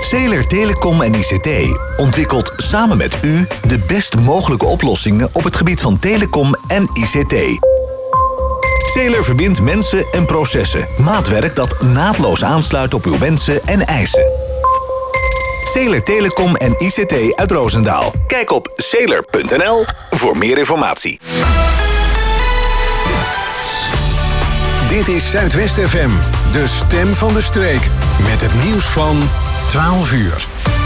Zeeler Telecom en ICT ontwikkelt samen met u de best mogelijke oplossingen op het gebied van telecom en ICT. Zeeler verbindt mensen en processen. Maatwerk dat naadloos aansluit op uw wensen en eisen. Zeeler Telecom en ICT uit Roosendaal. Kijk op zeeler.nl voor meer informatie. Dit is Zuidwest FM, de stem van de streek. Met het nieuws van 12 uur.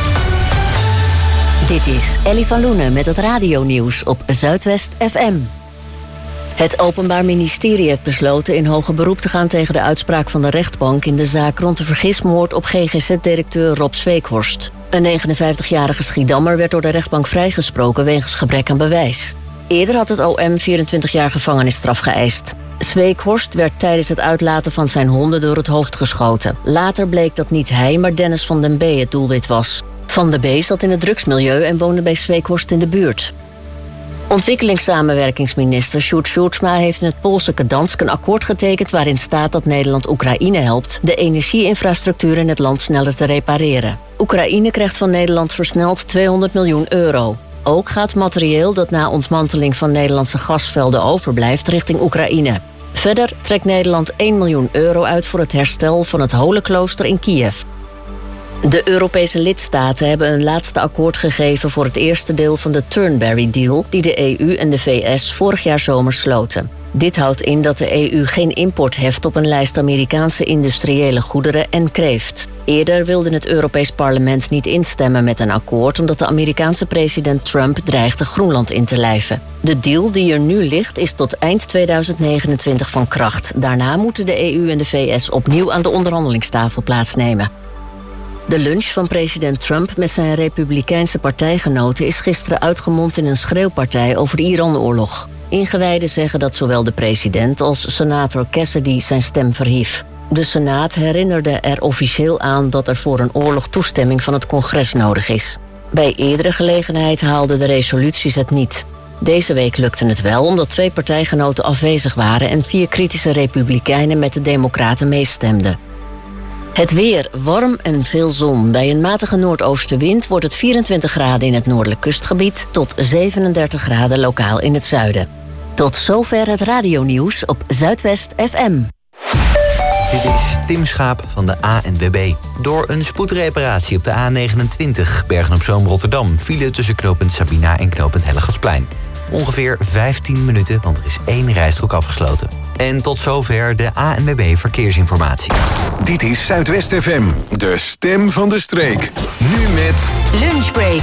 Dit is Ellie van Loenen met het radionieuws op Zuidwest FM. Het Openbaar Ministerie heeft besloten in hoger beroep te gaan tegen de uitspraak van de rechtbank in de zaak rond de vergismoord op GGZ-directeur Rob Zweekhorst. Een 59-jarige Schiedammer werd door de rechtbank vrijgesproken wegens gebrek aan bewijs. Eerder had het OM 24 jaar gevangenisstraf geëist. Zweekhorst werd tijdens het uitlaten van zijn honden door het hoofd geschoten. Later bleek dat niet hij, maar Dennis van den B. het doelwit was. Van den B. zat in het drugsmilieu en woonde bij Zweekhorst in de buurt. Ontwikkelingssamenwerkingsminister Sjoerd Sjoerdsma heeft in het Poolse Gdansk een akkoord getekend waarin staat dat Nederland Oekraïne helpt de energieinfrastructuur in het land sneller te repareren. Oekraïne krijgt van Nederland versneld 200 miljoen euro. Ook gaat materieel dat na ontmanteling van Nederlandse gasvelden overblijft richting Oekraïne. Verder trekt Nederland 1 miljoen euro uit voor het herstel van het Holenklooster in Kiev. De Europese lidstaten hebben een laatste akkoord gegeven voor het eerste deel van de Turnberry-deal die de EU en de VS vorig jaar zomer sloten. Dit houdt in dat de EU geen import heft op een lijst Amerikaanse industriële goederen en kreeft. Eerder wilde het Europees Parlement niet instemmen met een akkoord omdat de Amerikaanse president Trump dreigde Groenland in te lijven. De deal die er nu ligt is tot eind 2029 van kracht. Daarna moeten de EU en de VS opnieuw aan de onderhandelingstafel plaatsnemen. De lunch van president Trump met zijn republikeinse partijgenoten is gisteren uitgemond in een schreeuwpartij over de Iran-oorlog. Ingewijden zeggen dat zowel de president als senator Cassidy zijn stem verhief. De Senaat herinnerde er officieel aan dat er voor een oorlog toestemming van het congres nodig is. Bij eerdere gelegenheid haalden de resoluties het niet. Deze week lukte het wel omdat 2 partijgenoten afwezig waren en 4 kritische republikeinen met de democraten meestemden. Het weer, warm en veel zon. Bij een matige noordoostenwind wordt het 24 graden in het noordelijk kustgebied tot 37 graden lokaal in het zuiden. Tot zover het radionieuws op Zuidwest FM. Dit is Tim Schaap van de ANWB. Door een spoedreparatie op de A29 Bergen-op-Zoom-Rotterdam file tussen knooppunt Sabina en knooppunt Hellegatsplein. Ongeveer 15 minuten, want er is 1 rijstrook afgesloten. En tot zover de ANWB Verkeersinformatie. Dit is Zuidwest FM, de stem van de streek. Nu met Lunchbreak.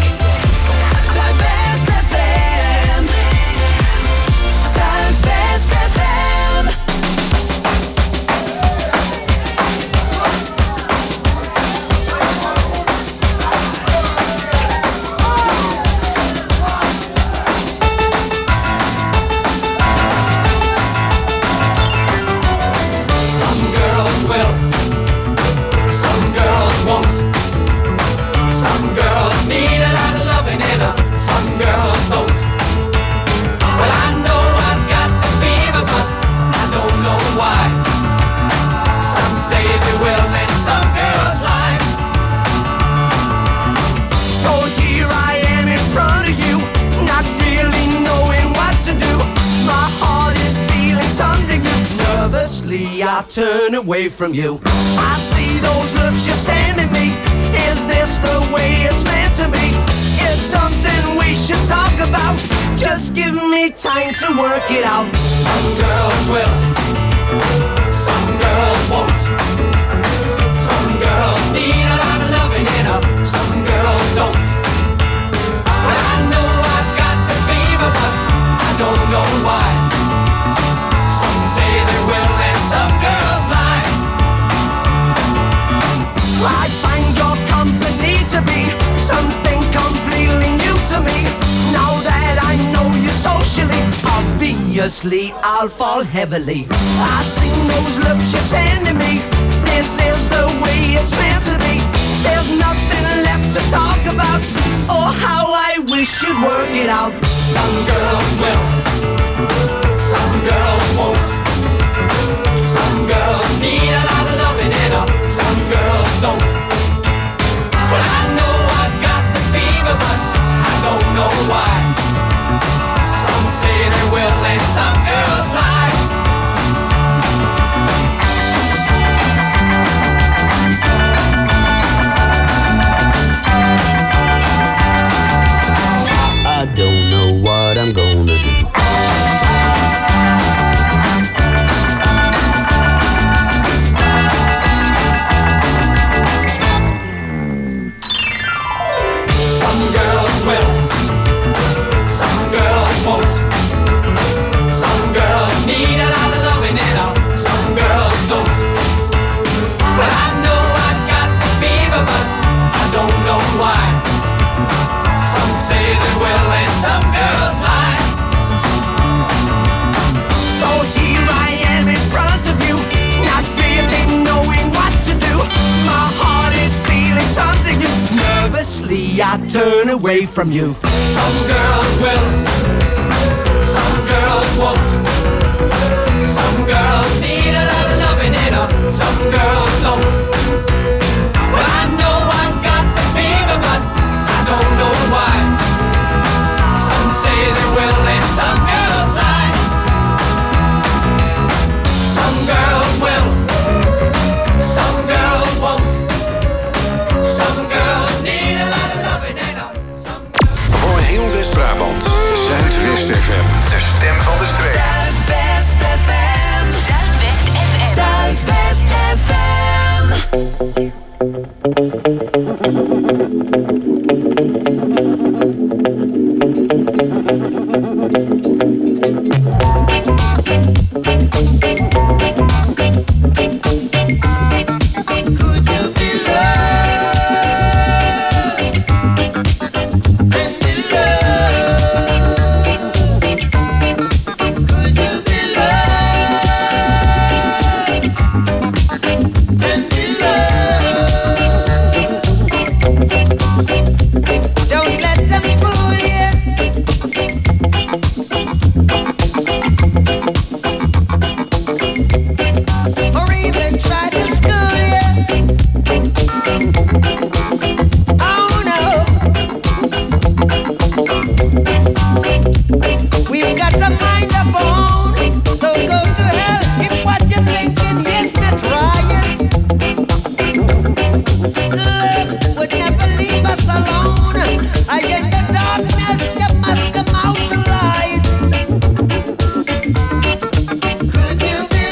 I turn away from you. I see those looks you're sending me. Is this the way it's meant to be? It's something we should talk about. Just give me time to work it out. Some girls will, some girls won't. Some girls need a lot of loving in her, some girls don't. Well, I know I've got the fever, but I don't know why. Some say they will and some girls lie. I find your company to be something completely new to me. Now that I know you socially, obviously I'll fall heavily. I've seen those looks you're sending me. This is the way it's meant to be. There's nothing left to talk about. Oh, how I wish you'd work it out. Some girls will, some girls won't. Some girls need a lot of loving in her, some girls don't. Well, carelessly I turn away from you. Some girls will, some girls won't. Some girls need a lot of loving in her, some girls don't. Well, I know I've got the fever, but I don't know why. Some say they will and some girls lie. Some girls will, some girls won't. Some girls need a lot of loving in her. Voor heel West-Brabant, Zuidwest FM, de stem van de streek. Zuidwest FM. Zuidwest FM. Could you be loved and be loved? Could you be loved and be loved? Don't let them fool you. Or even try to school you. Oh no. We've got a mind of our own, so go to hell if what you're thinking is not right. Love would never leave us alone. I in the darkness you must come out the light. Could you be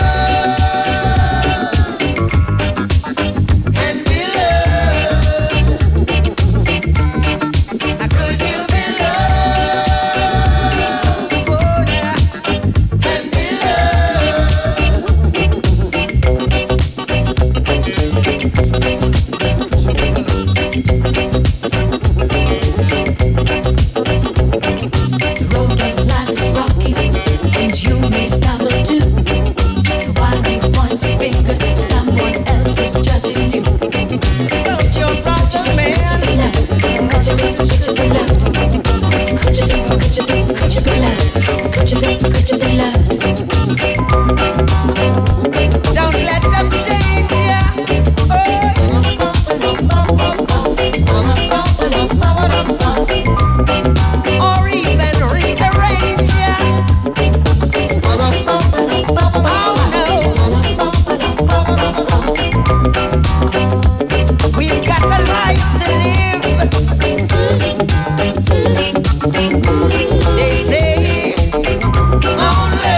loved and be loved? Could you be loved, oh yeah, and be The road of life is rocky, and you may stumble too. So while we point your fingers, someone else is judging you. Don't you rock your man? Could you be loved? Could you be loved? Could you be loved? Don't let them change ya. Or even rearrange ya. Oh no. We've got a life to live. They say only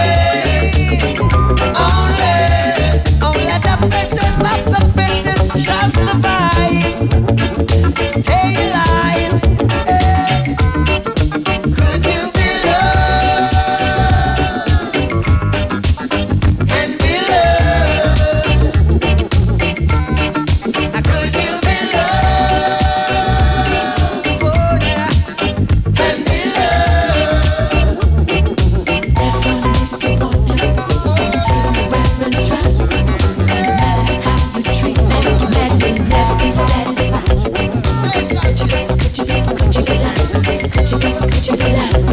the fittest of the fittest shall survive. Stay alive. Could you be loved and be loved? Could you be loved, oh yeah, and be loved? Everyone is so altered into the reverence right. No matter how you treat them, let me never be satisfied. Could you be loved? Could you be loved? Say something. Could you be loved?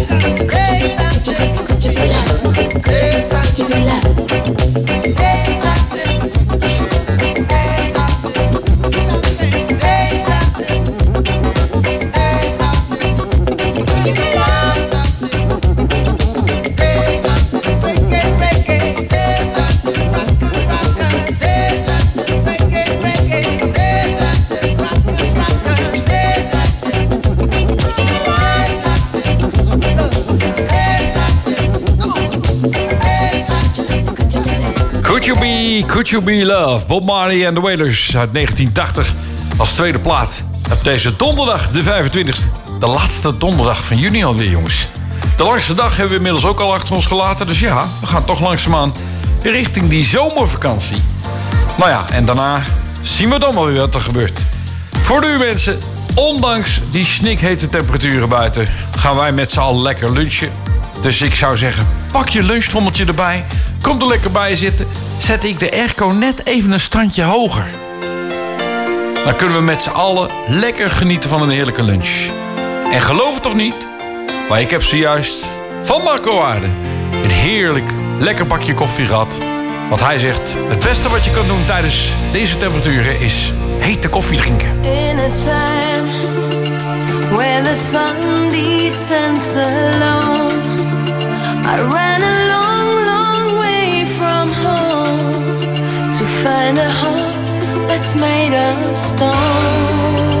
Say something. Could you be loved? Say something. Say something. Say something. Say something. Could you be loved? Say something. Break it, break it. Say something. Rock it, rock it. Say something. Break it, break it. Say something. Rock it, rock it. Say something. Could you be loved? Say something. Come on. Say something. Could You Be Love, Bob Marley and the Wailers uit 1980 als tweede plaat. Op deze donderdag, de 25e. De laatste donderdag van juni alweer, jongens. De langste dag hebben we inmiddels ook al achter ons gelaten. Dus ja, we gaan toch langzaamaan richting die zomervakantie. Nou ja, en daarna zien we dan wel weer wat er gebeurt. Voor nu mensen, ondanks die snikhete temperaturen buiten, gaan wij met z'n allen lekker lunchen. Dus ik zou zeggen, pak je lunchtrommeltje erbij. Kom er lekker bij zitten. Zet ik de airco net even een standje hoger. dan kunnen we met z'n allen lekker genieten van een heerlijke lunch. En geloof het of niet, maar ik heb zojuist van Marco Aarde een heerlijk lekker bakje koffie gehad. Want hij zegt, het beste wat je kan doen tijdens deze temperaturen is hete koffie drinken. In a time where the sun descends alone, I ran a long, long way from home to find a heart that's made of stone.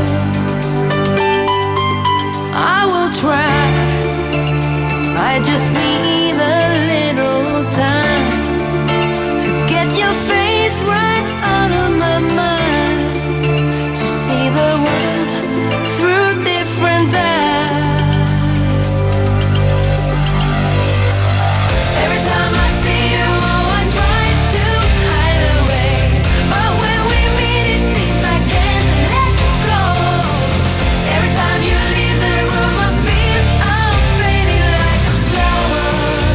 I will try, I just need a little time to get your face right out of my mind, to see the world through different eyes. Every time I see you, oh, I try to hide away, but when we meet it seems I can't let go. Every time you leave the room I feel I'm fading like a flower.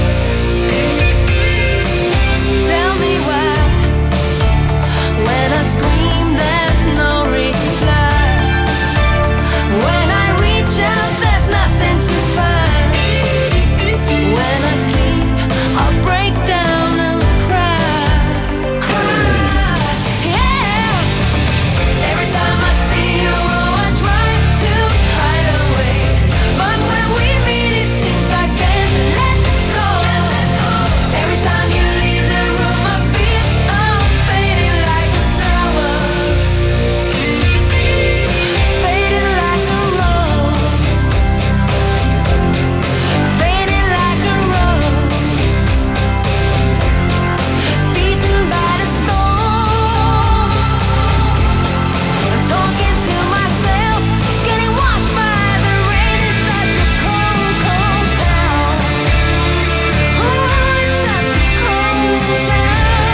Tell me why, when I scream there's no reply, when I reach out there's nothing to find, when I sleep I'll break down and cry, yeah. Every time I see you, oh, I try to hide away, but when we meet it seems I can't let go. Every time you leave the room I feel I'm fading like a flower, fading like a rose, fading like a rose, beaten by the storm, talking to myself, getting washed by the rain. It's such a cold, cold town. Oh, it's such a cold town.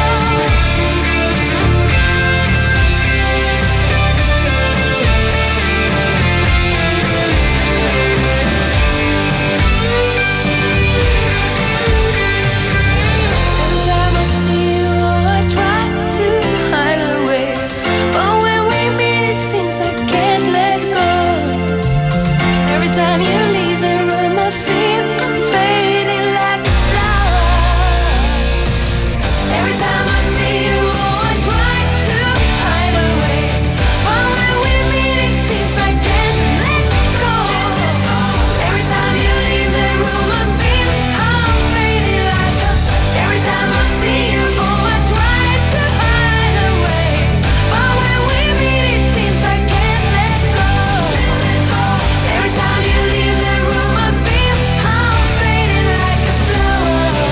Every time I see you, oh, I try to hide away, but when we meet it seems I can't let go. Every time you leave the room I feel I'm fading like a flower. Every time I see you, oh, I try to hide away, but when we meet it seems I can't let go. Every time you leave the room I feel I'm fading like a. Every time I see you, oh, I try to hide away, but when we meet it seems I can't let go. Every time you leave the room I feel I'm fading like a flower.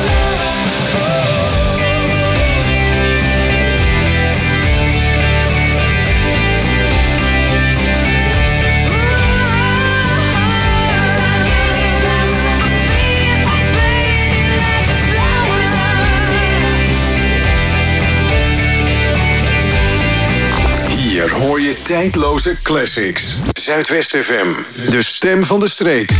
Hier hoor je tijdloze classics. Zuidwest FM, de stem van de streek.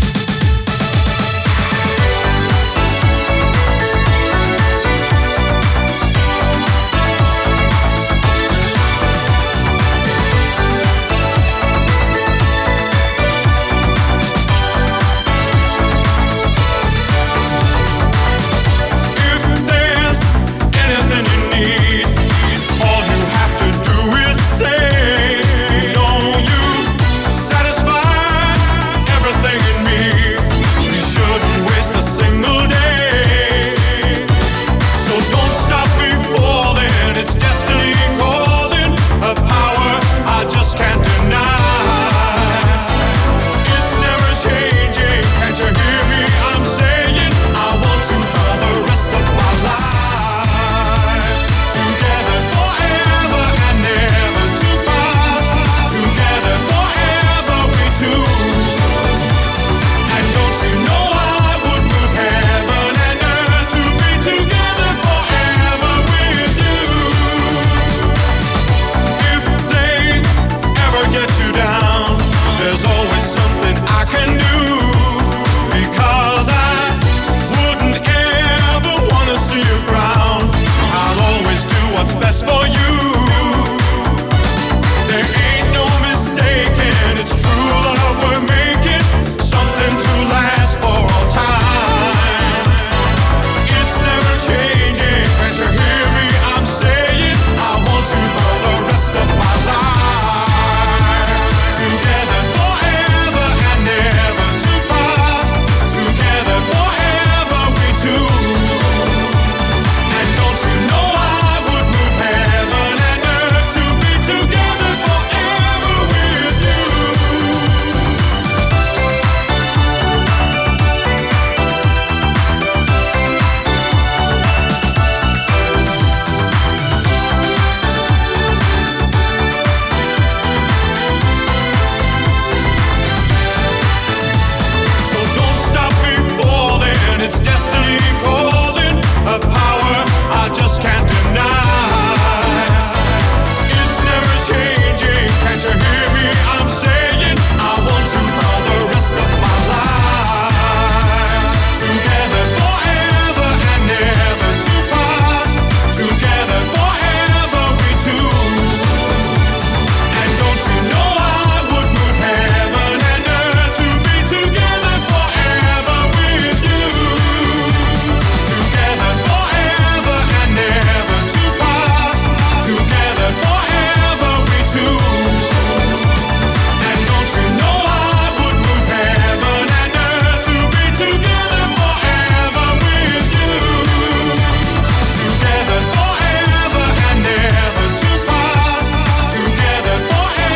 If there's anything you need, all you have to do is say, don't you satisfy everything in me?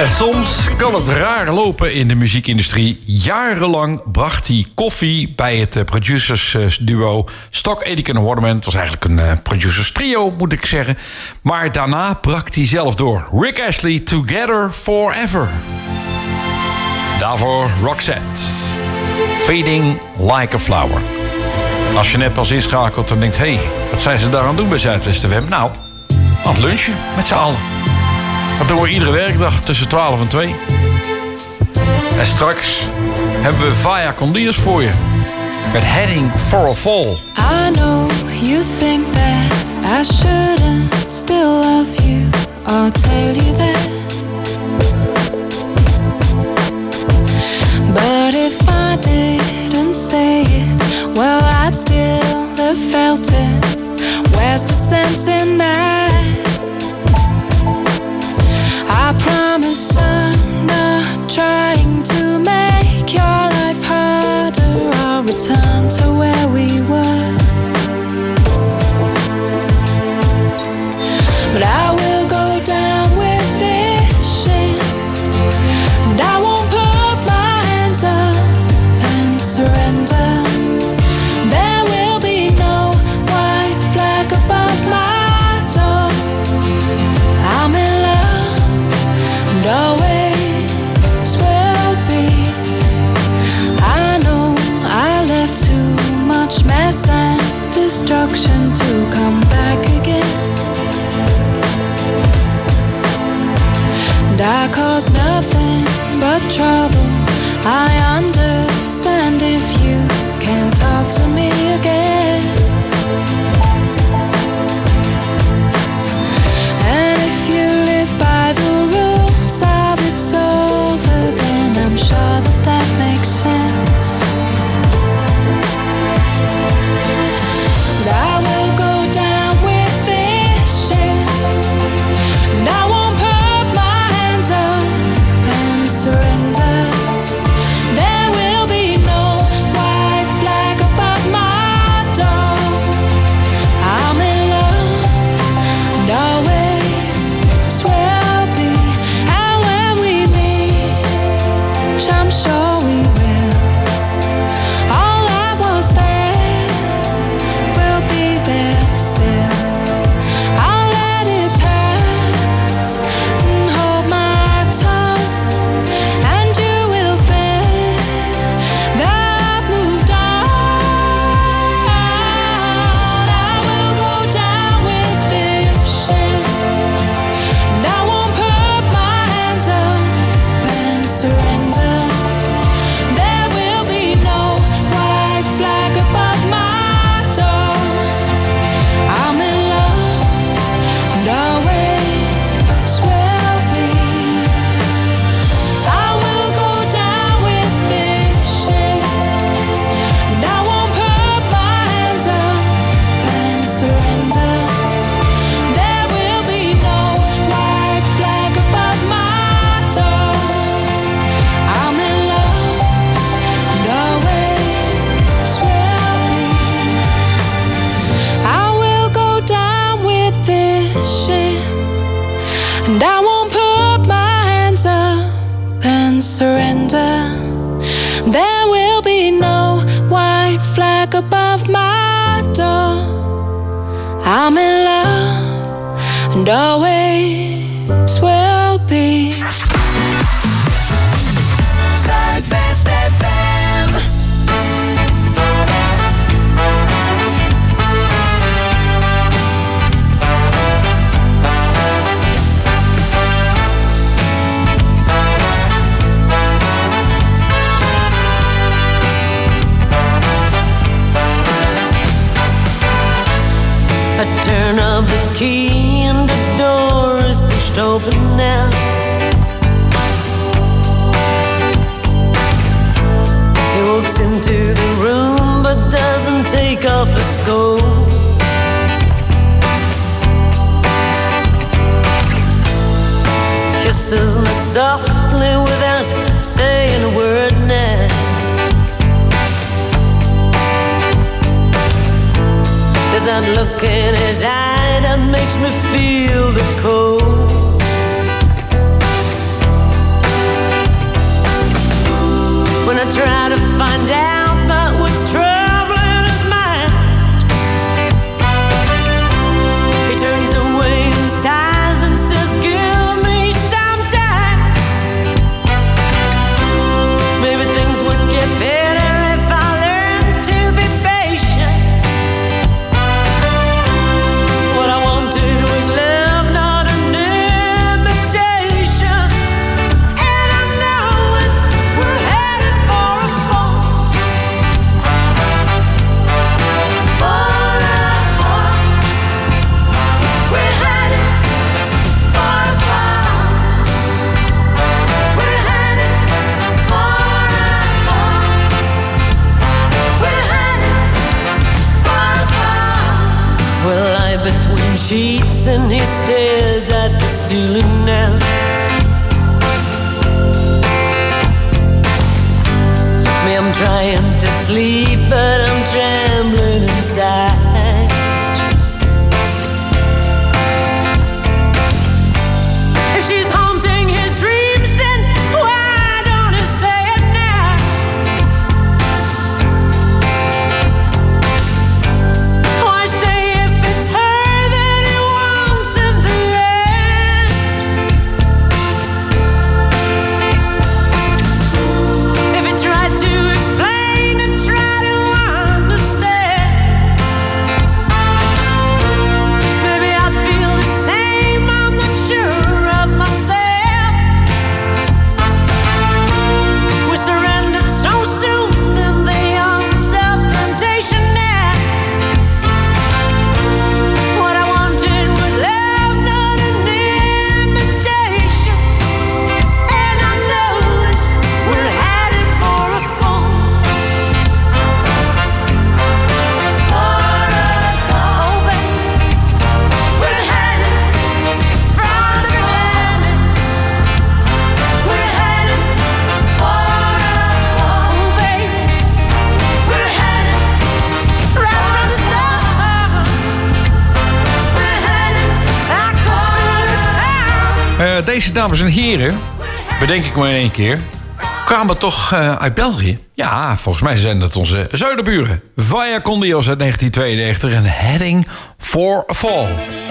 En soms kan het raar lopen in de muziekindustrie. Jarenlang bracht hij koffie bij het producersduo Stock Aitken Waterman. Het was eigenlijk een producers trio, moet ik zeggen. Maar daarna brak hij zelf door. Rick Astley, Together Forever. Daarvoor Roxette, Fading Like a Flower. Als je net pas inschakelt en denkt... hé, wat zijn ze daar aan het doen bij Zuidwest FM? Nou, aan het lunchen met z'n allen. Dat doen we iedere werkdag tussen 12 en 2. En straks hebben we Vaya con Dios voor je. Met Heading for a Fall. I know you think that I shouldn't still love you or tell you that. But if I didn't say it, well, I'd still have felt it. Where's the sense in that? I promise I'm not trying to make your life harder. I'll return to where we were. But I will go down with this shit, and I won't put my hands up and surrender. There will be no white flag above my door. I'm in love, and always will be. I know I left too much mess and destruction to come back again. And I caused nothing but trouble. I understand if you can't talk to me again. And if you live by the rules of it's over, then I'm sure that that makes sense. But I will go down with this shit, and I won't put my hands up and surrender. There will be no white flag above my door. I'm in love, and always will be. And when we meet, which I'm sure we will, all that was there will be there still. I'll let it pass and hold my tongue, and you will think that I've moved on. I will go down with this shit, and I won't put my hands up and surrender. There will be no white flag above my door. I'm in love, and always will be. I will go down with this shit, and I won't put my hands up and surrender. There will be no white flag above my door. I'm in love, and always will be. I will go down with this shit, and I won't put my hands up and surrender. There will be no white flag above my door. I'm in love, and always will be. Zuidwest FM. A turn of the key and the door is pushed open now. He walks into the room but doesn't take off his coat. Kisses me softly without saying a word now. There's that look in his eye that makes me feel the cold. sheets and he stares at the ceiling now. Me, I'm trying to sleep, but I'm trembling inside. If she's haunting his dreams, then why don't he say it now? Why stay if it's her that he wants in the end? If he tried to explain and try to understand, maybe I'd feel the same. I'm not sure of myself. We surrendered so soon in the arms of temptation now. What I wanted was love, not an imitation. And I know that we're headed for a fall. Oh, baby, we're headed from the beginning. We're headed for a fall. Oh, baby, we're headed right from the start. We're headed back over the town. Deze dames en heren, bedenk ik maar in één keer, kwamen toch uit België. Ja, volgens mij zijn dat onze zuiderburen. Vaya con Dios uit 1992 en Heading for a Fall.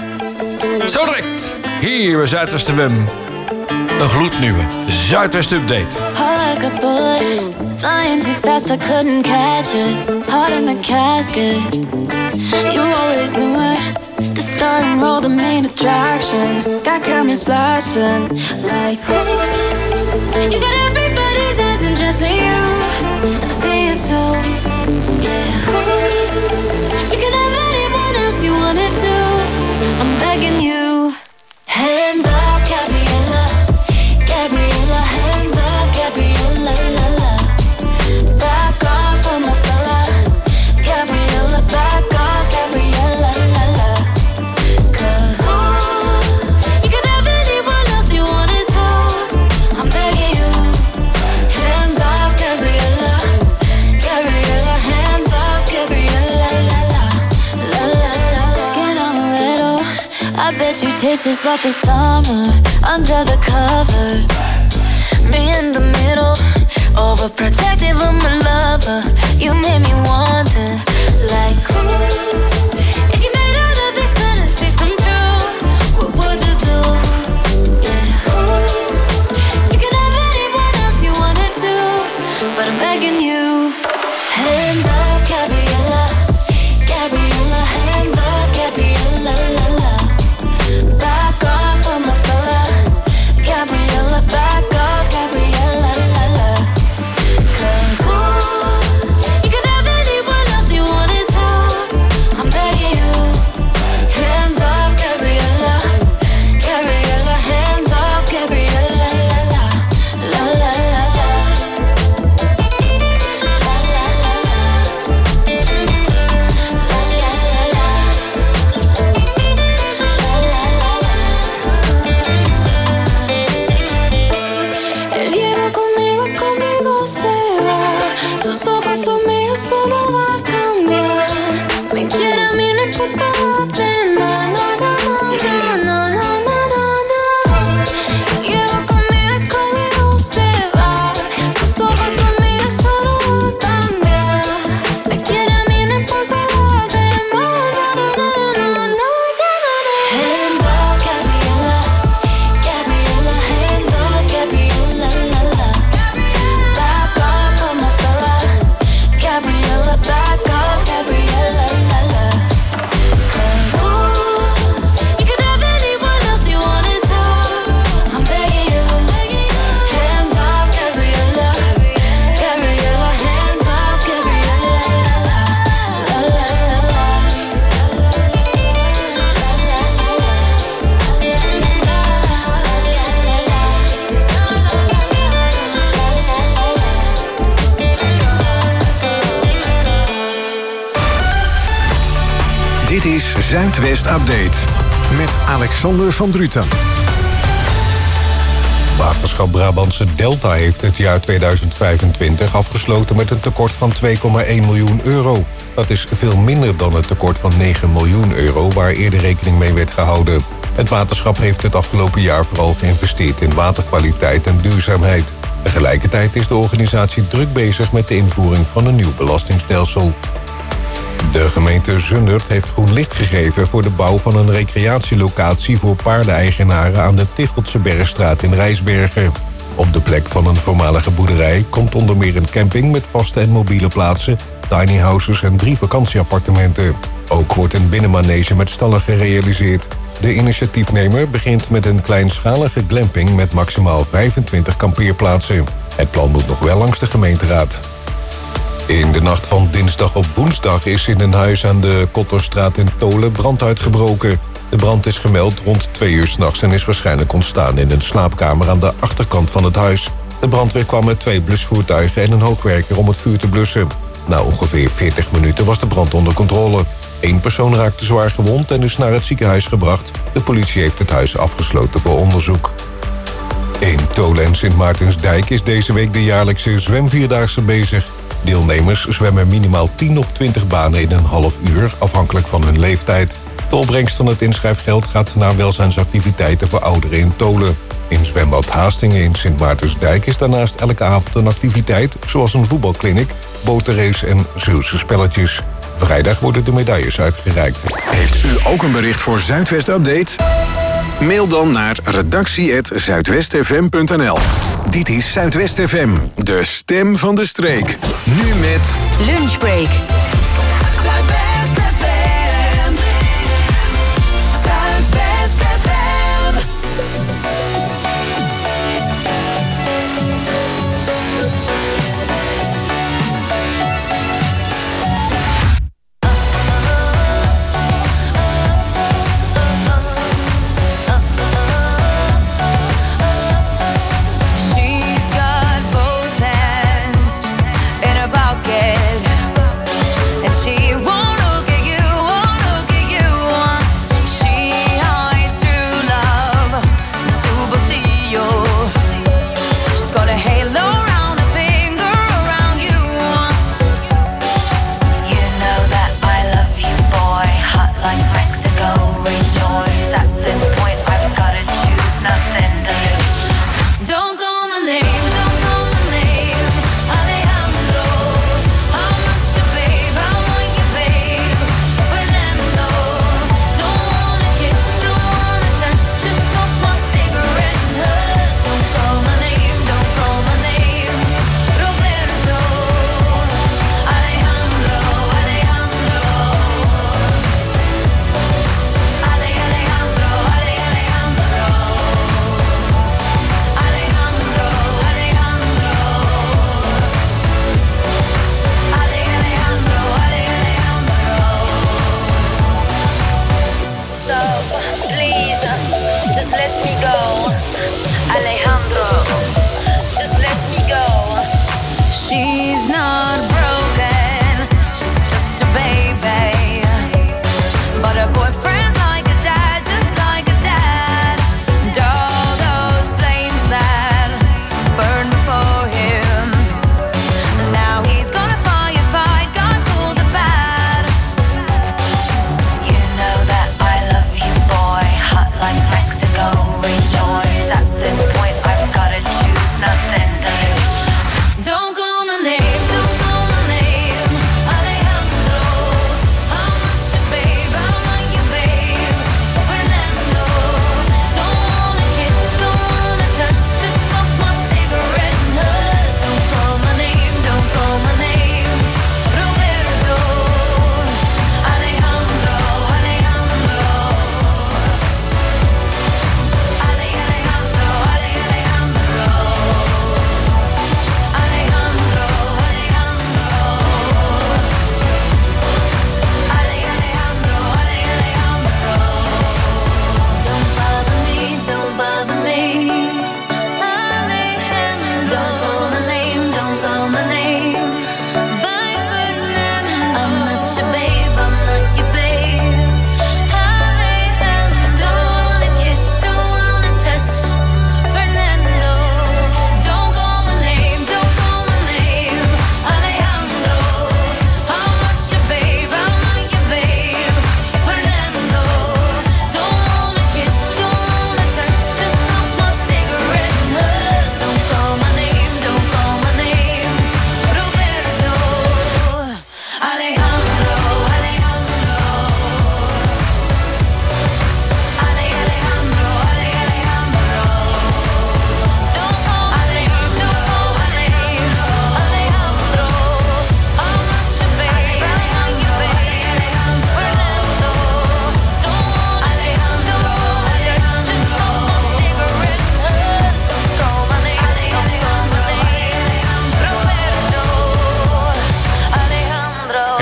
Zo direct, hier bij Zuidwest FM. Een gloednieuwe Zuidwest Update. Heart like a bullet, flying too fast, I couldn't catch it. Heart in the casket, you always knew it. The star and roll, the main attraction. Got cameras flashing like, ooh. You got everybody's eyes and just you, and I see it too. Yeah, ooh. You can have anyone else you wanted to. I'm begging you. Hands up, Gabriella, Gabriella, hands up, Gabriella, la la. Back off of my fella, Gabriella, back off, Gabriella, la la. 'Cause you can have anyone else you wanted to. I'm begging you. Hands off, Gabriella, Gabriella, hands off, Gabriella, la la, la la la. Skin amaretto, I bet you taste just like the summer under the covers. Me in the middle, overprotective of my lover. You made me want it, like ooh. If you made all of these fantasies come true, what would you do? Yeah, ooh. You can have anyone else you wanted to, but I'm begging you. Hands up, Gabriella, Gabriella, hands up, Gabriella, la la. Back off of my fella, Gabriella, back off, Gabriella, la la. 'Cause you can have anyone else you wanted to. I'm begging you. Hands off, Gabriella, Gabriella, hands off, Gabriella, la la, la la la la. La la la la. La la la la. Él viene conmigo, conmigo se va. Sus ojos son míos, solo va a cambiar. Me quiere a mí, no importa los demás. No, no, no, no, no, no, no, no. Él viene conmigo, conmigo se va. Sus ojos son míos, solo va a cambiar. Me quiere a mí, no importa los demás. No, no, no, no, no, no, no. Hands up, Gabriella, Gabriella, hands up, Gabriella, la la. Back off of my fella, Gabriella, back off, Gabriella, la la. 'Cause you can have anyone else you wanted to. I'm begging you. Hands off, Gabriella, Gabriella, hands off, Gabriella, la la, la la la la. Dit is Zuidwest Update. met Alexander van Druten. Waterschap Brabantse Delta heeft het jaar 2025 afgesloten met een tekort van 2,1 miljoen euro. Dat is veel minder dan het tekort van 9 miljoen euro waar eerder rekening mee werd gehouden. Het waterschap heeft het afgelopen jaar vooral geïnvesteerd in waterkwaliteit en duurzaamheid. Tegelijkertijd is de organisatie druk bezig met de invoering van een nieuw belastingstelsel. De gemeente Zundert heeft groen licht gegeven voor de bouw van een recreatielocatie voor paardeneigenaren aan de Ticheltse Bergstraat in Rijsbergen. Op de plek van een voormalige boerderij komt onder meer een camping met vaste en mobiele plaatsen, tiny houses en 3 vakantieappartementen. Ook wordt een binnenmanege met stallen gerealiseerd. De initiatiefnemer begint met een kleinschalige glamping met maximaal 25 kampeerplaatsen. Het plan moet nog wel langs de gemeenteraad. In de nacht van dinsdag op woensdag is in een huis aan de Kotterstraat in Tolen brand uitgebroken. De brand is gemeld rond 2 uur 's nachts en is waarschijnlijk ontstaan in een slaapkamer aan de achterkant van het huis. De brandweer kwam met 2 blusvoertuigen en een hoogwerker om het vuur te blussen. Na ongeveer 40 minuten was de brand onder controle. 1 persoon raakte zwaar gewond en is naar het ziekenhuis gebracht. De politie heeft het huis afgesloten voor onderzoek. In Tolen en Sint Maartensdijk is deze week de jaarlijkse zwemvierdaagse bezig. Deelnemers zwemmen minimaal 10 of 20 banen in een half uur, afhankelijk van hun leeftijd. De opbrengst van het inschrijfgeld gaat naar welzijnsactiviteiten voor ouderen in Tolen. In zwembad Haastingen in Sint Maartensdijk is daarnaast elke avond een activiteit, zoals een voetbalkliniek, botenrace en Zeeuwse spelletjes. Vrijdag worden de medailles uitgereikt. Heeft u ook een bericht voor Zuidwest Update? Mail dan naar redactie@zuidwestfm.nl. Dit is Zuidwest FM, de stem van de streek. Nu met Lunchbreak. Zuidwest FM. Zuidwest FM. Don't call my name.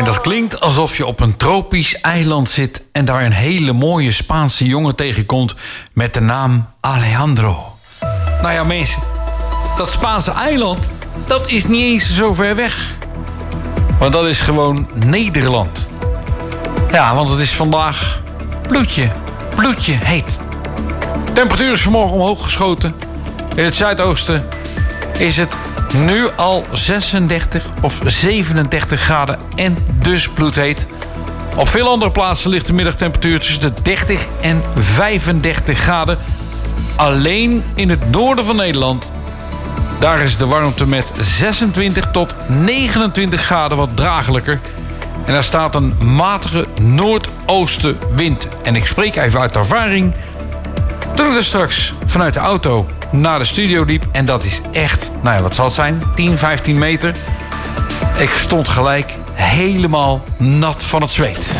dat klinkt alsof je op een tropisch eiland zit en daar een hele mooie Spaanse jongen tegenkomt met de naam Alejandro. Nou ja, mensen, dat Spaanse eiland, dat is niet eens zo ver weg. Want dat is gewoon Nederland. Ja, want het is vandaag bloedje heet. De temperatuur is vanmorgen omhoog geschoten. In het zuidoosten is het nu al 36 of 37 graden en dus bloedheet. Op veel andere plaatsen ligt de middagtemperatuur tussen de 30 en 35 graden. Alleen in het noorden van Nederland, daar is de warmte met 26 tot 29 graden wat dragelijker. En daar staat een matige noordoostenwind. En ik spreek even uit ervaring. Toen ik er straks vanuit de auto naar de studio liep, en dat is echt, nou ja, wat zal het zijn? 10, 15 meter. Ik stond gelijk helemaal nat van het zweet.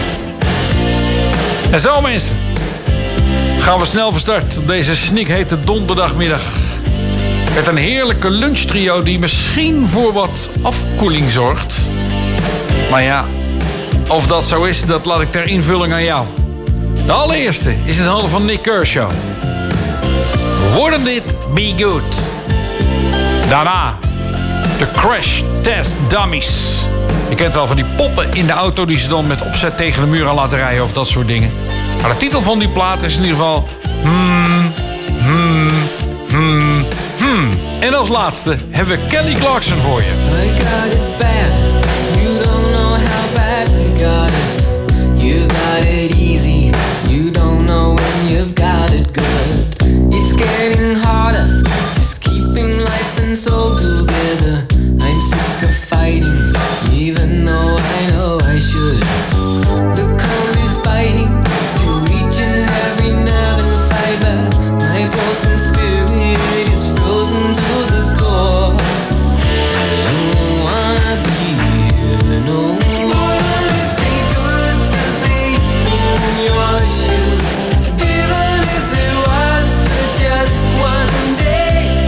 En zo, mensen, gaan we snel van start op deze snikhete donderdagmiddag. Met een heerlijke lunchtrio die misschien voor wat afkoeling zorgt. Maar ja, of dat zo is, dat laat ik ter invulling aan jou. De allereerste is in handen van Nick Kershaw. Wouldn't it be good? Daarna de Crash Test Dummies. Je kent wel van die poppen in de auto die ze dan met opzet tegen de muur aan laten rijden of dat soort dingen. Maar de titel van die plaat is in ieder geval En als laatste hebben we Kelly Clarkson voor je. I got it bad. You don't know how bad I got it. You got it easy. You don't know when you've got it good. It's getting harder, just keeping life and soul together. I'm sick of fighting, even though I know I should. The cold is biting, to reaching every nerve and fiber. My broken spirit is frozen to the core. I don't wanna be here no more. Wouldn't it be good to be in your shoes? Even if it was for just one day.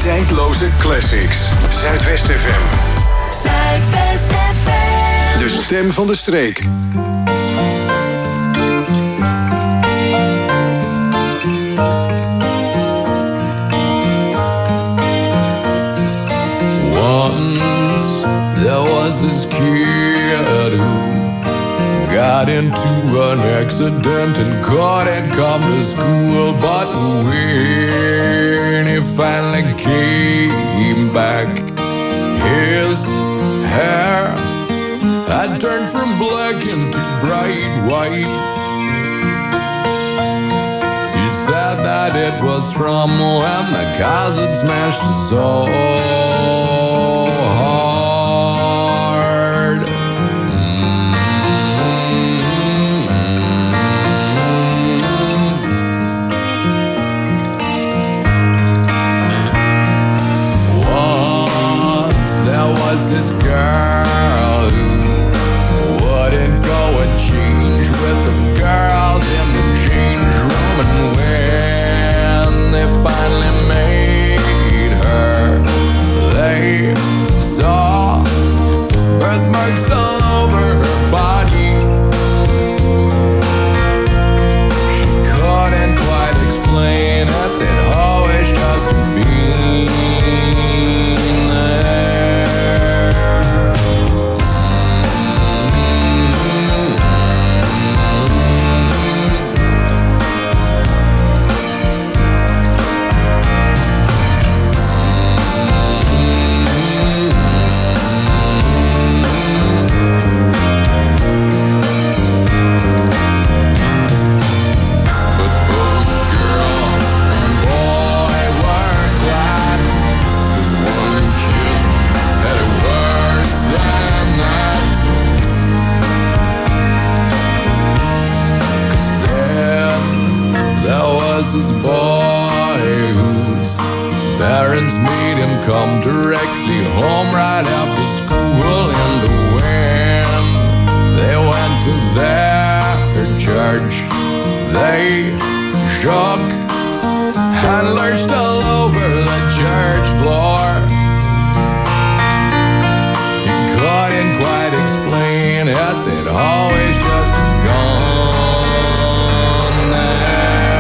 Tijdloze classics. Zuidwest FM. Zuidwest FM. De stem van de streek. Once there was this kid who got into an accident and couldn't come to school. But when he finally came back, his hair had turned from black into bright white. He said that it was from when the cars had smashed his soul hard. Once there was this girl who wouldn't go and change with the girls in the change room, and when they finally made her, they saw birthmarks all over her body. She couldn't quite explain it, they'd always just been there. This boy whose parents made him come directly home right after school, and when they went to their church, they shook and lurched all over the church floor. He couldn't quite explain it, they'd always just gone there.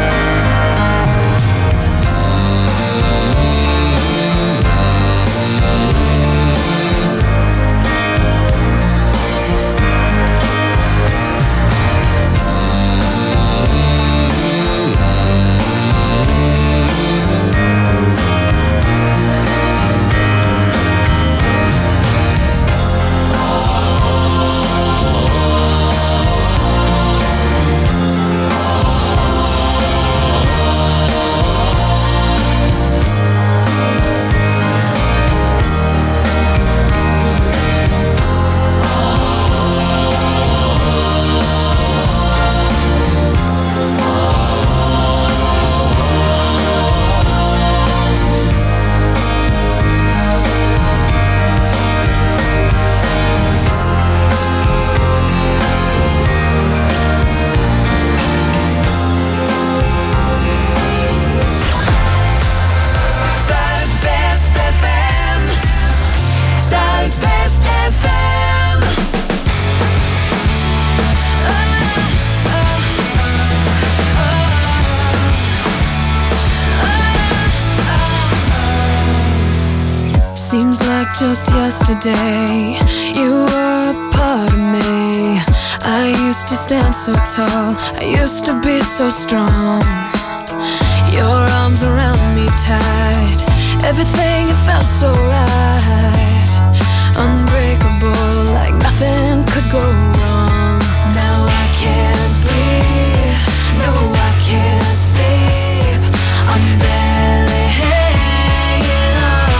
Seems like just yesterday you were a part of me. I used to stand so tall, I used to be so strong. Your arms around me tight, everything it felt so right. Unbreakable, like nothing could go wrong. Now I can't breathe, no I can't sleep, I'm barely hanging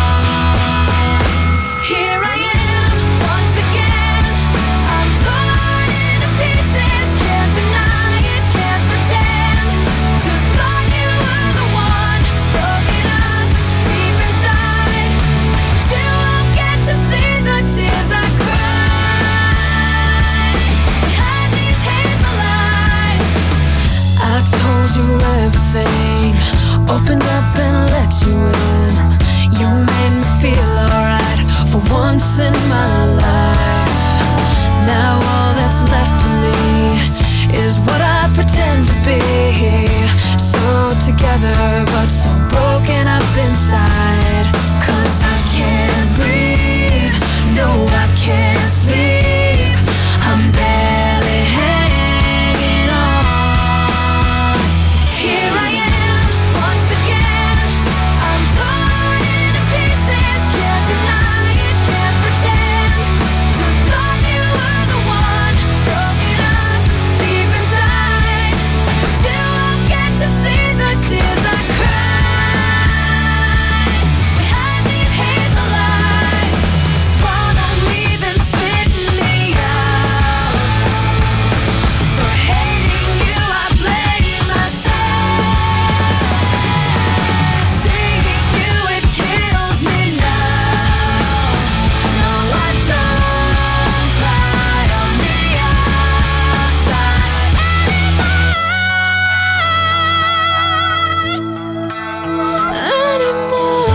on. Here I am, once again, I'm torn into pieces. Can't deny it, can't pretend. Just thought you were the one, broken up deep inside. But you won't get is what I pretend to be. So together, but so broken up inside. 'Cause I can't breathe, no, I can't sleep. I'm barely hanging on. Here I am, once again. I'm torn into pieces, can't deny it, can't pretend. Just thought you were the one, broken up deep inside. But you won't get to see the tears I cried behind these hazel eyes. Swallow me, then spit me out. For hating you, I blame myself. Seeing you, it kills me now. No, I don't cry on the outside anymore.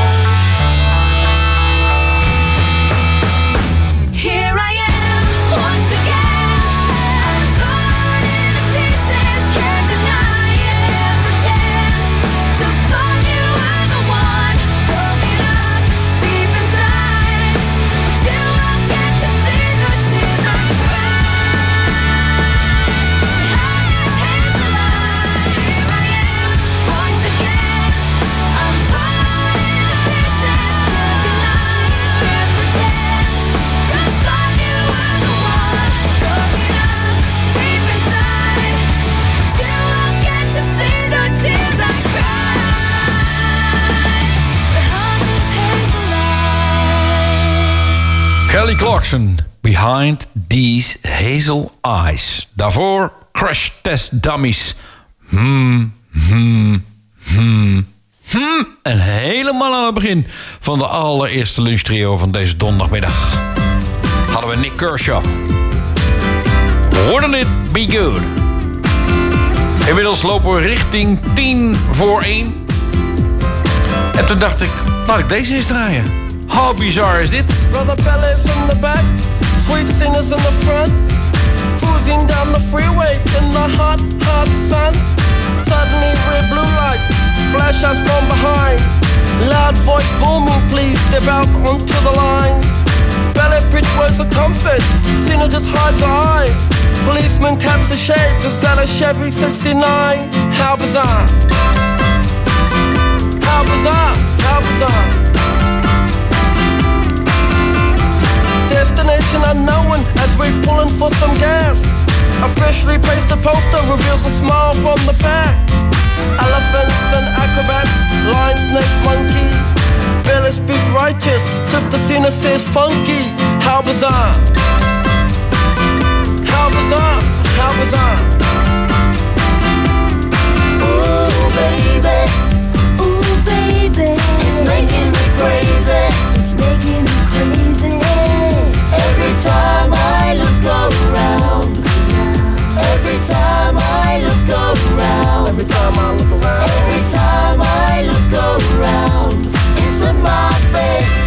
Here I am, once again. I'm torn into pieces, can't deny it, can't pretend. Just thought you were the one, broken up deep inside. But you won't get to see the tears I cried behind these hazel eyes. Here I am, once again. I'm torn into pieces, can't deny it, can't pretend. Just thought you were the one, broken up deep inside. But you won't get to see the tears I cried behind these hazel eyes. Kelly Clarkson, Behind These Hazel Eyes. Daarvoor Crash Test Dummies. En helemaal aan het begin van de allereerste lunchtrio van deze donderdagmiddag hadden we Nick Kershaw. Wouldn't it be good? Inmiddels lopen we richting 1:10. En toen dacht ik, laat ik deze eens draaien. How bizar is dit? Brother Bellas in the back, sweet singers in the front, cruising down the freeway in the hot, hot sun. Suddenly red blue lights flash us from behind. Loud voice booming, please step out onto the line. Ballet bridge words of comfort, Cena just hides her eyes. Policeman taps the shades, is that a Chevy 69? How bizarre. How bizarre, how bizarre. Destination unknown as we're pulling for some gas. A freshly pasted poster reveals a smile from the back. Elephants and acrobats, lion, snakes, monkey. Billy speaks righteous, Sister Cena says funky. How bizarre. How bizarre, how bizarre. Ooh, baby. Ooh, baby. It's making me crazy. It's making me crazy. Every time I look around. Every time I look around. Every time I look around. Every time I look around. It's in my face.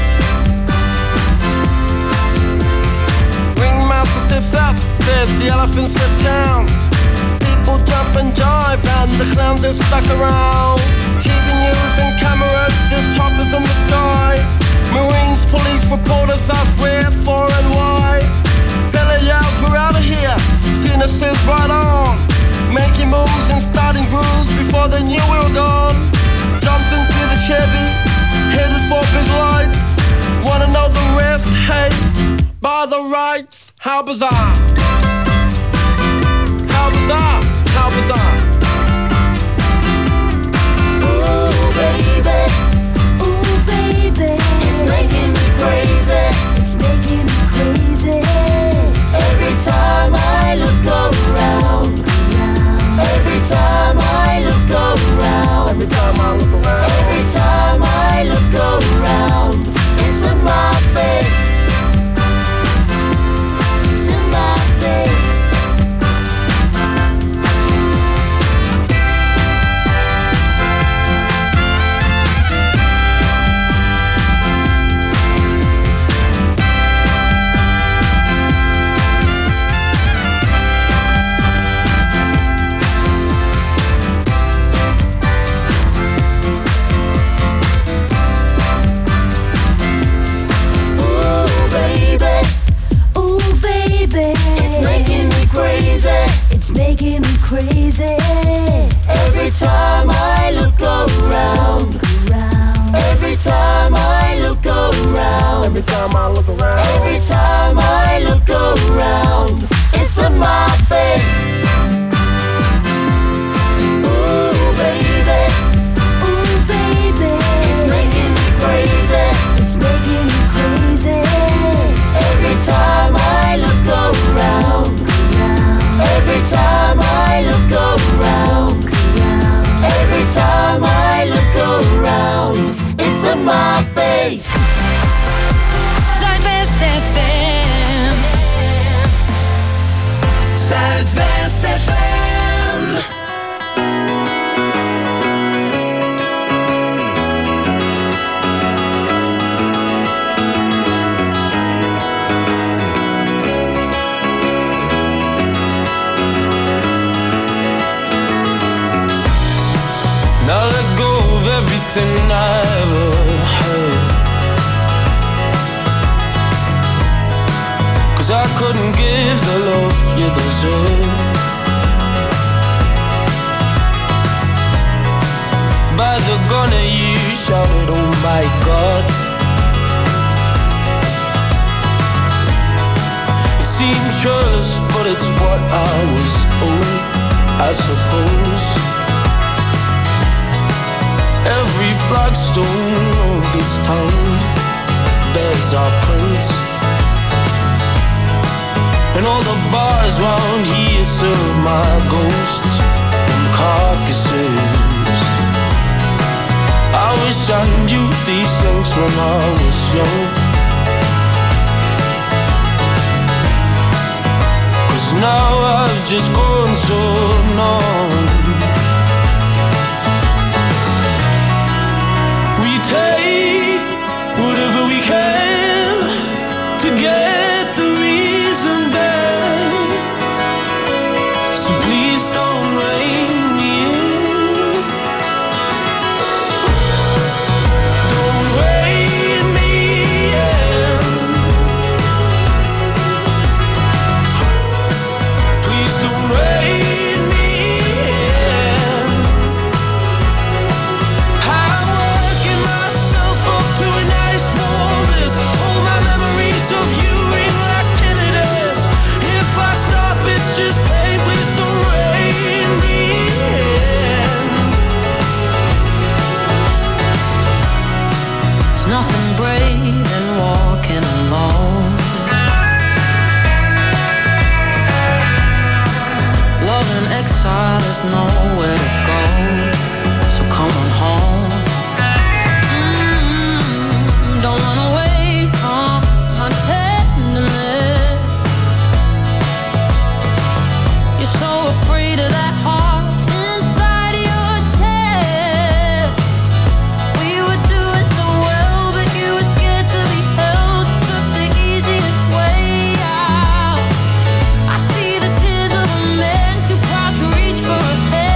Ringmaster stiffs up, says the elephants left town. People jump and jive and the clowns are stuck around. TV news and cameras, there's choppers in the sky. Marines, police, reporters ask where, for and why. Billy yells, we're out of here. Cena says right on. Making moves and starting grooves before they knew we were gone. Jumped into the Chevy, headed for big lights. Wanna know the rest? Hey, by the rights. How bizarre. How bizarre, how bizarre. Ooh, baby. Ooh, baby. It's making me crazy. It's making me crazy. Every time I look around. Every time I look around. Every time I look around. Every time I look around. It's in my face. It's in my face. crazy. Every time I look around. Every time I look around. Every time I look around. Every time I look around. It's in my face. Ooh, baby. Ooh, baby. It's making me crazy. It's making me crazy. Every time I look around. Every time I look around. Every time I look around. It's in my face. Zuidwest FM. Zuidwest FM. Now let go of everything I ever had, 'cause I couldn't give the love you deserve. By the gun at you shouted, oh my God. It seemed trust, but it's what I was owed, I suppose. Every flagstone of this town bears our prints, and all the bars round here serve my ghosts and carcasses. I wish I knew these things when I was young, 'cause now I've just grown so numb. Take whatever we can to get the reason back. So please don't rein me in. Don't rein me in. Please don't rein me in. I'm working myself up to a nice warm bliss. All my memories of you ring like tinnitus. If I stop, it's just pain. Please don't rein me in. There's nothing brave in walking alone. Love in exile, there's nowhere to go. So come on home. Don't run away from my tenderness. You're so afraid of that heart inside your chest. We were doing so well, but you were scared to be held. Took the easiest way out. I see the tears of a man too proud to reach for a hand.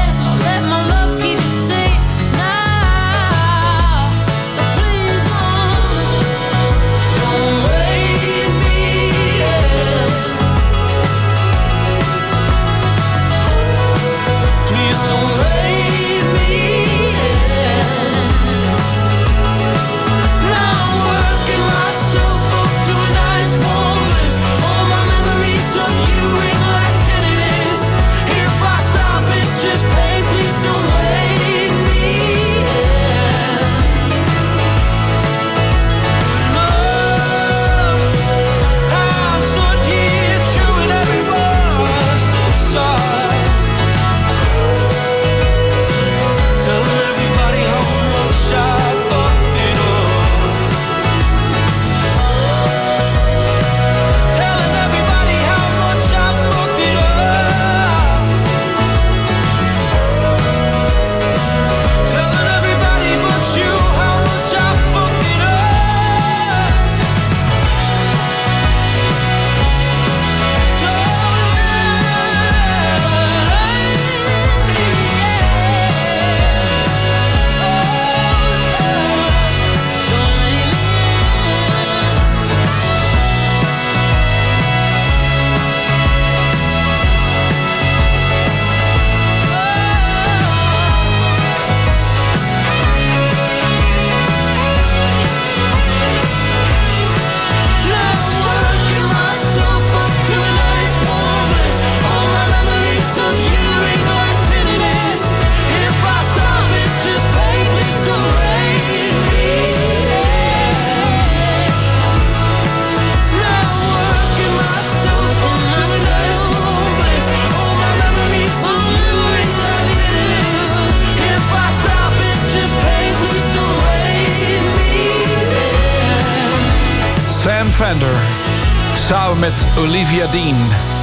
Alexander. Samen met Olivia Dean.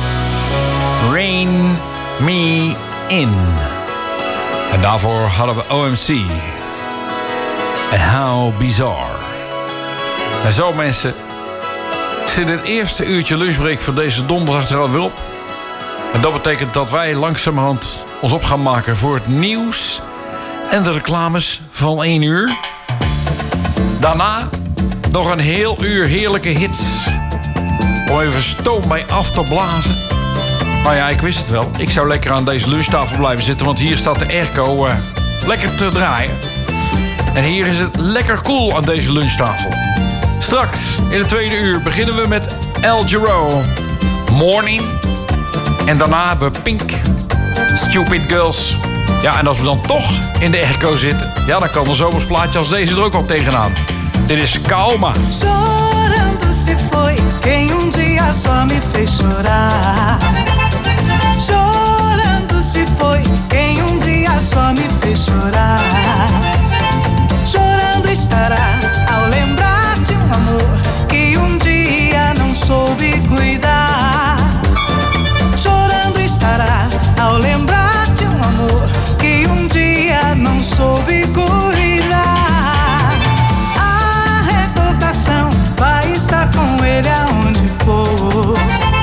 Rain Me In. En daarvoor hadden we OMC. En How Bizarre. En zo mensen, zit het eerste uurtje lunchbreak van deze donderdag er alweer op. En dat betekent dat wij langzamerhand ons op gaan maken voor het nieuws en de reclames van 1 uur. Daarna nog een heel uur heerlijke hits. Om even stoom bij af te blazen. Nou ja, ik wist het wel. Ik zou lekker aan deze lunchtafel blijven zitten, want hier staat de airco lekker te draaien. En hier is het lekker cool aan deze lunchtafel. Straks, in het tweede uur, beginnen we met El Giro. Morning. En daarna hebben we Pink. Stupid Girls. Ja, en als we dan toch in de airco zitten, ja, dan kan een zomersplaatje als deze er ook wel tegenaan. Dit is Calma. Chorando se foi quem dia só me fez chorar. Chorando se foi quem dia só me fez chorar. Chorando estará ao lembrar de amor que dia não soube cuidar. Chorando estará ao lembrar de amor que dia não soube cuidar. A recordação vai estar com ele aonde for.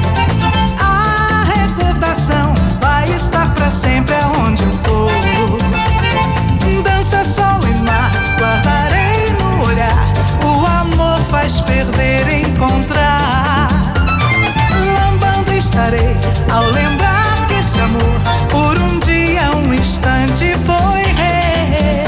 A recordação vai estar pra sempre aonde eu for. Dança, sol e mar, guardarei no olhar. O amor faz perder e encontrar. Lambando estarei ao lembrar que esse amor por dia, instante foi rei.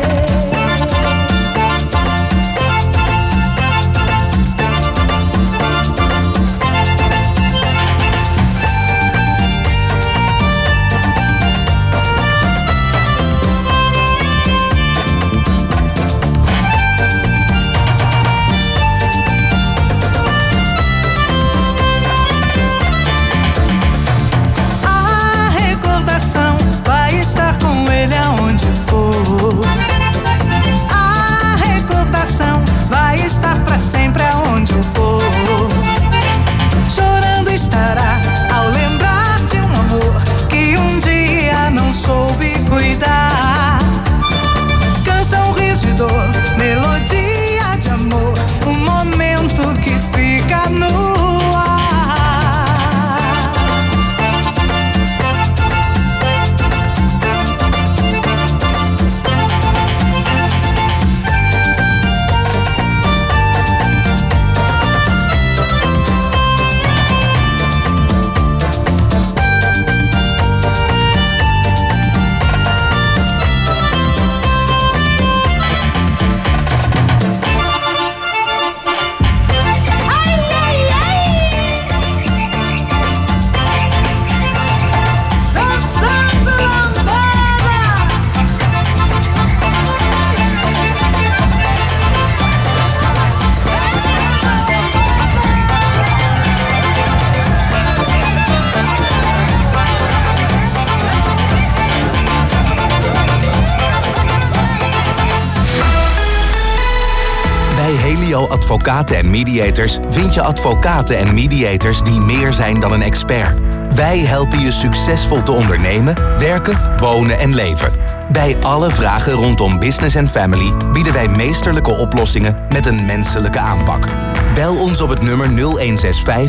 Ele aonde for. A recordação vai estar pra sempre aonde eu for. Chorando estará ao lembrar de amor que dia não soube cuidar. Canção, riso e dor, melodia de amor, momento que fica no ar. Helio Advocaten en Mediators vind je advocaten en mediators die meer zijn dan een expert. Wij helpen je succesvol te ondernemen, werken, wonen en leven. Bij alle vragen rondom business en family bieden wij meesterlijke oplossingen met een menselijke aanpak. Bel ons op het nummer 0165